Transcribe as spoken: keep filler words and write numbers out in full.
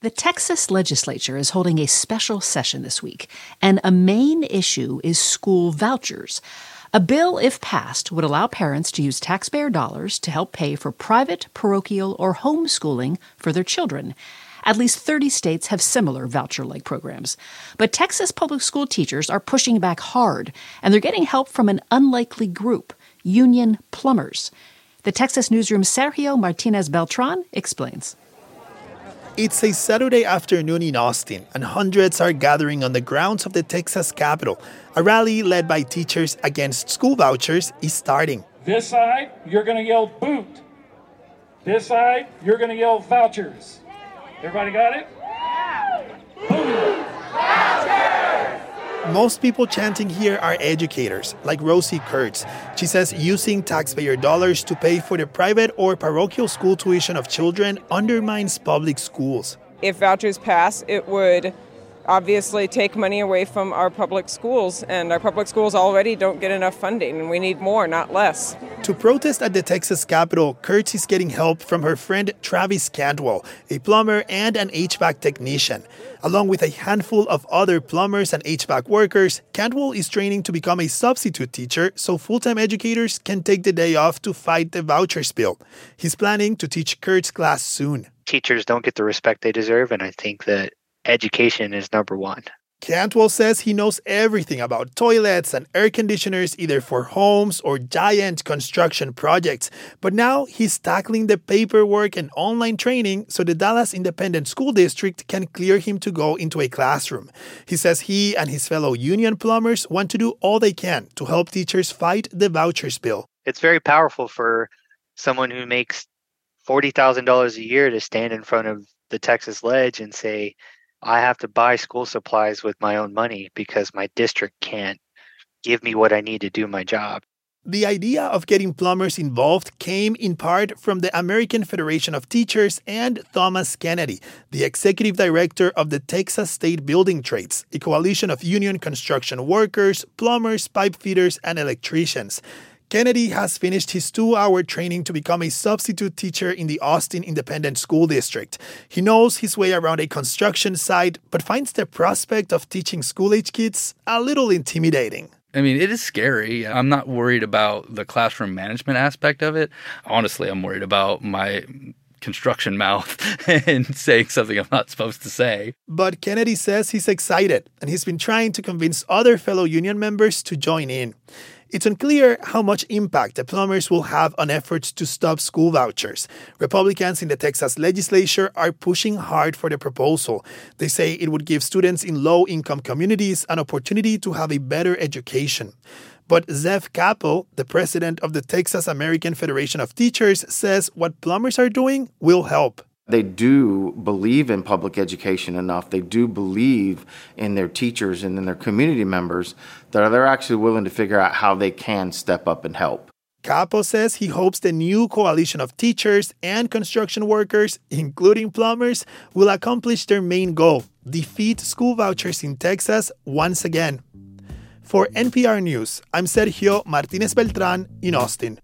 The Texas legislature is holding a special session this week, and a main issue is school vouchers. A bill, if passed, would allow parents to use taxpayer dollars to help pay for private, parochial, or homeschooling for their children. At least thirty states have similar voucher-like programs. But Texas public school teachers are pushing back hard, and they're getting help from an unlikely group, union plumbers. The Texas newsroom's Sergio Martinez Beltran explains. It's a Saturday afternoon in Austin, and hundreds are gathering on the grounds of the Texas Capitol. A rally led by teachers against school vouchers is starting. This side, you're going to yell boot. This side, you're going to yell vouchers. Everybody got it? Boot! Vouchers! Most people chanting here are educators, like Rosie Kurtz. She says using taxpayer dollars to pay for the private or parochial school tuition of children undermines public schools. If vouchers pass, it would obviously take money away from our public schools, and our public schools already don't get enough funding, and we need more, not less. To protest at the Texas Capitol, Kurtz is getting help from her friend Travis Cantwell, a plumber and an H V A C technician. Along with a handful of other plumbers and H V A C workers, Cantwell is training to become a substitute teacher so full-time educators can take the day off to fight the vouchers bill. He's planning to teach Kurtz's class soon. Teachers don't get the respect they deserve, and I think that education is number one. Cantwell says he knows everything about toilets and air conditioners, either for homes or giant construction projects. But now he's tackling the paperwork and online training so the Dallas Independent School District can clear him to go into a classroom. He says he and his fellow union plumbers want to do all they can to help teachers fight the vouchers bill. It's very powerful for someone who makes forty thousand dollars a year to stand in front of the Texas Ledge and say, I have to buy school supplies with my own money because my district can't give me what I need to do my job. The idea of getting plumbers involved came in part from the American Federation of Teachers and Thomas Kennedy, the executive director of the Texas State Building Trades, a coalition of union construction workers, plumbers, pipe fitters, and electricians. Kennedy has finished his two-hour training to become a substitute teacher in the Austin Independent School District. He knows his way around a construction site, but finds the prospect of teaching school-age kids a little intimidating. I mean, it is scary. I'm not worried about the classroom management aspect of it. Honestly, I'm worried about my construction mouth and saying something I'm not supposed to say. But Kennedy says he's excited, and he's been trying to convince other fellow union members to join in. It's unclear how much impact the plumbers will have on efforts to stop school vouchers. Republicans in the Texas legislature are pushing hard for the proposal. They say it would give students in low-income communities an opportunity to have a better education. But Zev Capel, the president of the Texas American Federation of Teachers, says what plumbers are doing will help. They do believe in public education enough. They do believe in their teachers and in their community members that they're actually willing to figure out how they can step up and help. Capo says he hopes the new coalition of teachers and construction workers, including plumbers, will accomplish their main goal, defeat school vouchers in Texas once again. For N P R News, I'm Sergio Martinez Beltran in Austin.